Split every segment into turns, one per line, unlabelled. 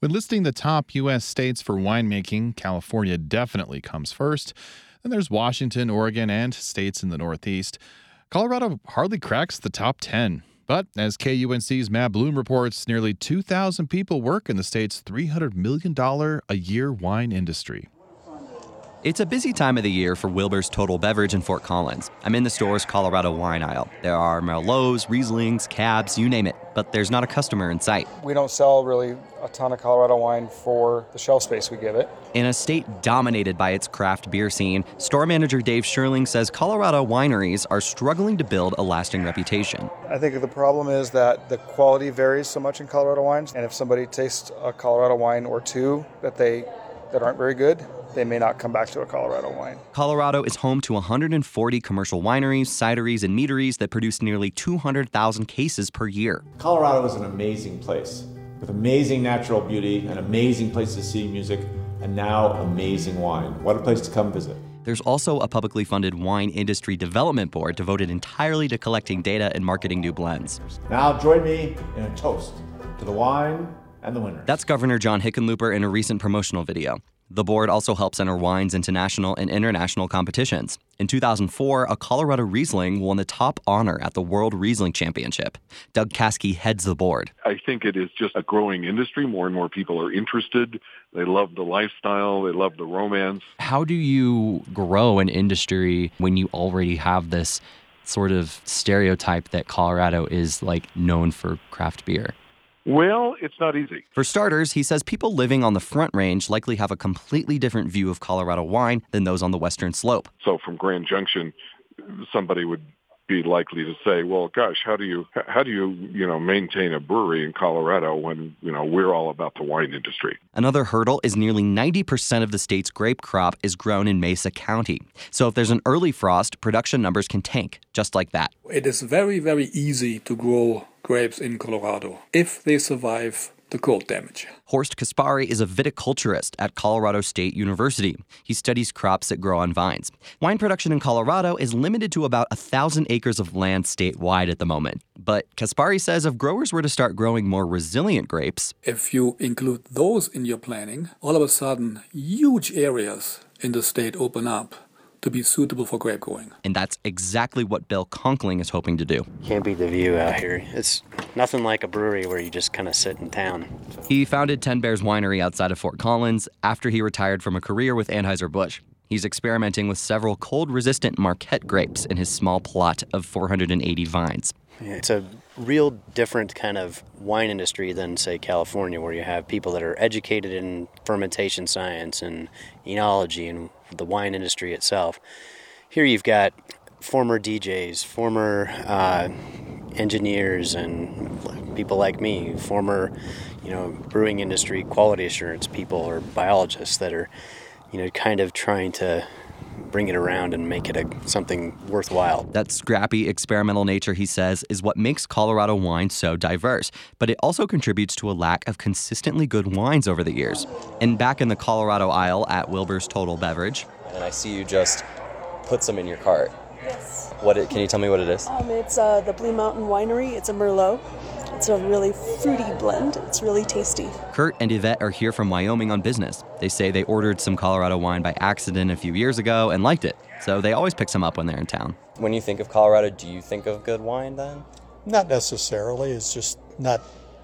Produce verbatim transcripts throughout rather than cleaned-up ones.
When listing the top U S states for winemaking, California definitely comes first. Then there's Washington, Oregon, and states in the Northeast. Colorado hardly cracks the top ten. But as K U N C's Matt Bloom reports, nearly two thousand people work in the state's three hundred million dollars a year wine industry.
It's a busy time of the year for Wilbur's Total Beverage in Fort Collins. I'm in the store's Colorado wine aisle. There are Merlots, Rieslings, Cabs, you name it, but there's not a customer in sight.
We don't sell really a ton of Colorado wine for the shelf space we give it.
In a state dominated by its craft beer scene, store manager Dave Sherling says Colorado wineries are struggling to build a lasting reputation.
I think the problem is that the quality varies so much in Colorado wines, and if somebody tastes a Colorado wine or two that they that aren't very good, they may not come back to a Colorado wine.
Colorado is home to one hundred forty commercial wineries, cideries, and meaderies that produce nearly two hundred thousand cases per year.
Colorado is an amazing place with amazing natural beauty, an amazing place to see music, and now amazing wine. What a place to come visit.
There's also a publicly funded wine industry development board devoted entirely to collecting data and marketing new blends.
Now join me in a toast to the wine and the winners.
That's Governor John Hickenlooper in a recent promotional video. The board also helps enter wines into national and international competitions. In two thousand four, a Colorado Riesling won the top honor at the World Riesling Championship. Doug Caskey heads the board.
I think it is just a growing industry. More and more people are interested. They love the lifestyle. They love the romance.
How do you grow an industry when you already have this sort of stereotype that Colorado is like known for craft beer?
Well, it's not easy.
For starters, he says people living on the Front Range likely have a completely different view of Colorado wine than those on the Western Slope.
So from Grand Junction, somebody would be likely to say, well, gosh, how do you how do you, you know, maintain a brewery in Colorado when, you know, we're all about the wine industry?
Another hurdle is nearly ninety percent of the state's grape crop is grown in Mesa County. So if there's an early frost, production numbers can tank, just like that.
It is very, very easy to grow grapes in Colorado if they survive the cold damage.
Horst Kaspari is a viticulturist at Colorado State University. He studies crops that grow on vines. Wine production in Colorado is limited to about a thousand acres of land statewide at the moment. But Kaspari says if growers were to start growing more resilient grapes,
if you include those in your planning, all of a sudden huge areas in the state open up to be suitable for grape growing.
And that's exactly what Bill Conkling is hoping to do.
Can't beat the view out here. It's nothing like a brewery where you just kind of sit in town.
He founded Ten Bears Winery outside of Fort Collins after he retired from a career with Anheuser-Busch. He's experimenting with several cold-resistant Marquette grapes in his small plot of four hundred eighty vines.
It's a real different kind of wine industry than, say, California, where you have people that are educated in fermentation science and enology and the wine industry itself. Here you've got former D Js, former uh, engineers, and people like me, former, you know, brewing industry quality assurance people or biologists that are, you know, kind of trying to bring it around and make it a, something worthwhile.
That scrappy experimental nature, he says, is what makes Colorado wine so diverse, but it also contributes to a lack of consistently good wines over the years. And back in the Colorado aisle at Wilbur's Total Beverage.
And I see you just put some in your cart.
Yes.
What it, can you tell me what it is?
Um, it's uh, the Blue Mountain Winery. It's a Merlot. It's a really fruity blend. It's really tasty.
Kurt and Yvette are here from Wyoming on business. They say they ordered some Colorado wine by accident a few years ago and liked it. So they always pick some up when they're in town.
When you think of Colorado, do you think of good wine then?
Not necessarily. It's just not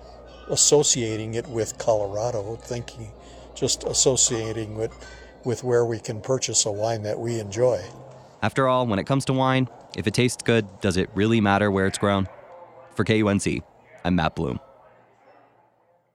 associating it with Colorado, thinking, just associating it with where we can purchase a wine that we enjoy.
After all, when it comes to wine, if it tastes good, does it really matter where it's grown? For K U N C, I'm Matt Bloom.